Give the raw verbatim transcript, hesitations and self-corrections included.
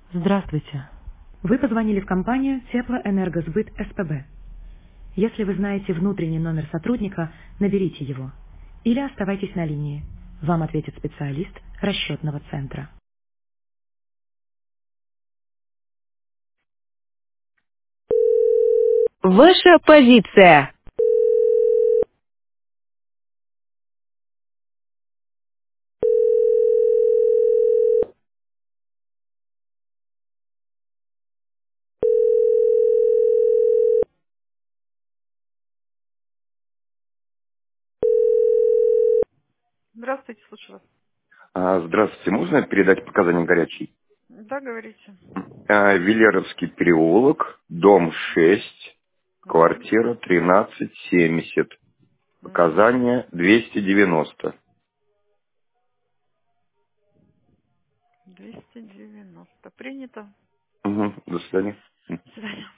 Здравствуйте. Вы позвонили в компанию Теплоэнергосбыт СПБ. Если вы знаете внутренний номер сотрудника, наберите его. Или оставайтесь на линии. Вам ответит специалист расчетного центра. Ваша позиция. Здравствуйте, слушаю вас. А, Здравствуйте, можно передать показания горячей? Да, говорите. А, Велеровский переулок, дом шесть, Угу. квартира тринадцать семьдесят, Угу. показания двести девяносто. двести девяносто. Принято. Угу, до свидания. До свидания.